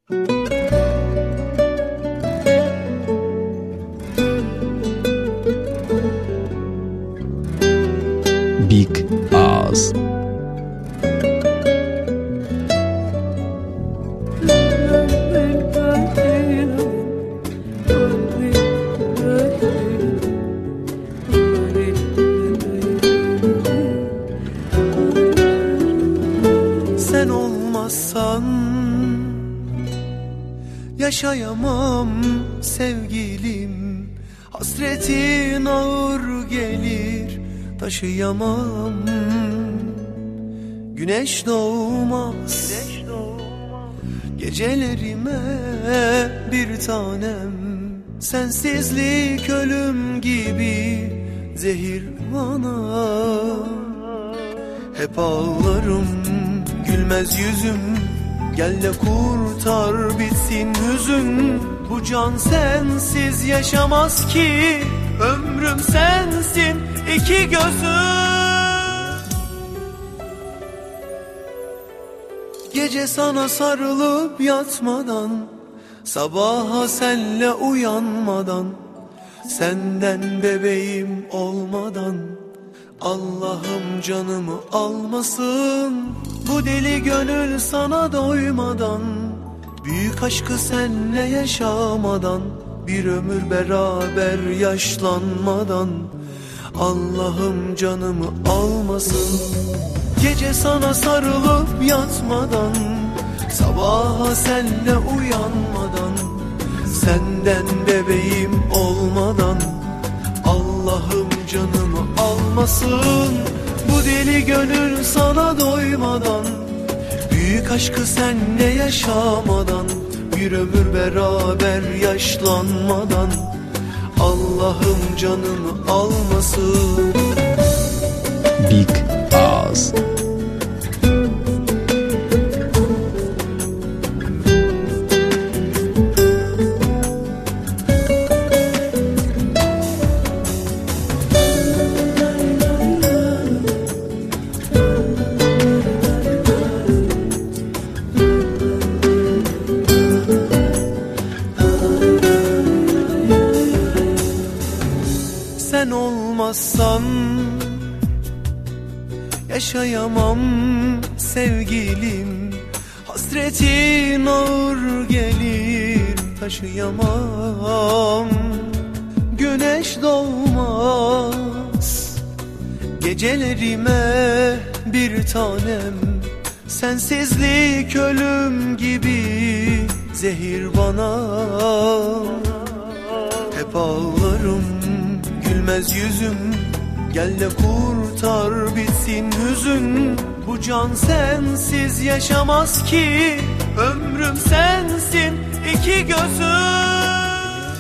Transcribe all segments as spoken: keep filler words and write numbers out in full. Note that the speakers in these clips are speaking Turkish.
Big Ağız. Sen olmazsan yaşayamam sevgilim. Hasretin ağır gelir, taşıyamam. Güneş doğmaz gecelerime bir tanem. Sensizlik ölüm gibi zehir bana. Hep ağlarım, gülmez yüzüm. Gel de kurtar bitsin hüzün. Bu can sensiz yaşamaz ki. Ömrüm sensin iki gözüm. Gece sana sarılıp yatmadan, sabaha senle uyanmadan, senden bebeğim olmadan, Allah'ım canımı almasın. Bu deli gönül sana doymadan, büyük aşkı senle yaşamadan, bir ömür beraber yaşlanmadan, Allah'ım canımı almasın. Gece sana sarılıp yatmadan, sabaha senle uyanmadan, senden bebeğim olmadan, Allah'ım canımı almasın. Bu deli gönül sana doymadan, büyük aşkı senle yaşamadan, bir ömür beraber yaşlanmadan, Allah'ım canımı almasın. Big Ağız. Sen olmazsan yaşayamam sevgilim. Hasretin ağır gelir, taşıyamam. Güneş doğmaz gecelerime bir tanem. Sensizlik ölüm gibi zehir bana. Hep ağlarım, gülmez yüzüm. Gel de kurtar bitsin hüzün. Bu can sensiz yaşamaz ki. Ömrüm sensin iki gözüm.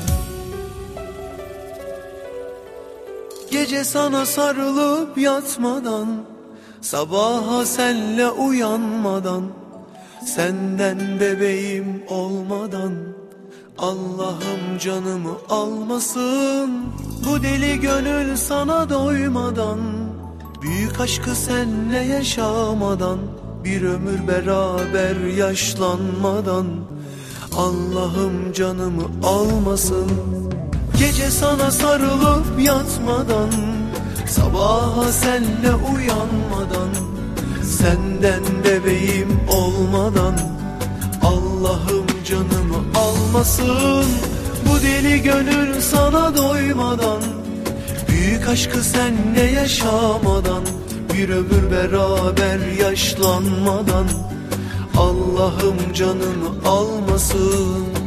Gece sana sarılıp yatmadan, sabaha senle uyanmadan, senden bebeğim olmadan, Allah'ım canımı almasın. Bu deli gönül sana doymadan, büyük aşkı senle yaşamadan, bir ömür beraber yaşlanmadan, Allah'ım canımı almasın. Gece sana sarılıp yatmadan, sabaha senle uyanmadan, senden bebeğim olmadan, Allah'ım canımı almasın. Bu deli gönül sana doymadan, büyük aşkı senle yaşamadan, bir ömür beraber yaşlanmadan, Allah'ım canımı almasın.